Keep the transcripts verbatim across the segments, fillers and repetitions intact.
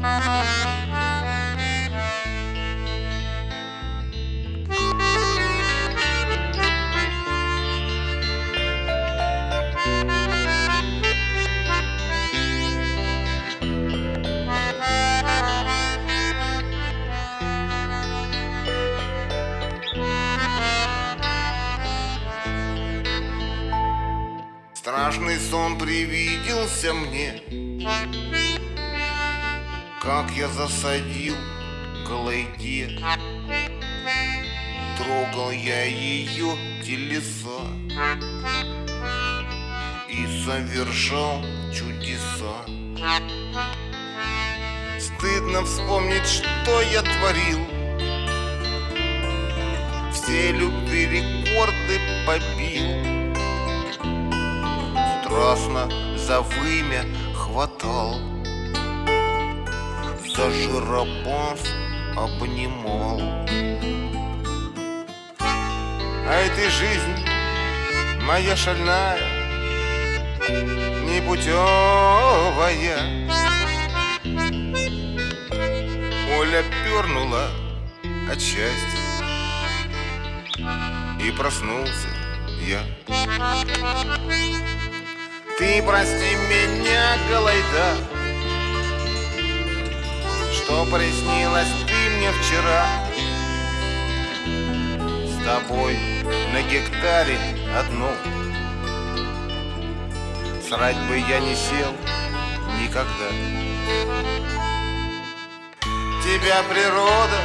Страшный сон привиделся мне, как я засадил голойде. Трогал я ее телеса и совершал чудеса. Стыдно вспомнить, что я творил. Все любви рекорды побил. Страстно за вымя хватал, за жиробас обнимал. А эта жизнь моя шальная, непутевая. Оля пернула от счастья, и проснулся я. Ты прости меня, голойда, что приснилась ты мне вчера. С тобой на гектаре одном срать бы я не сел никогда. Тебя природа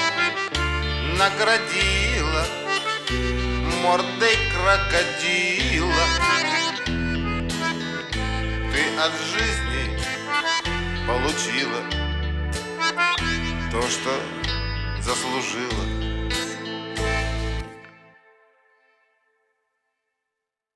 наградила мордой крокодила. Ты от жизни получила то, что заслужила.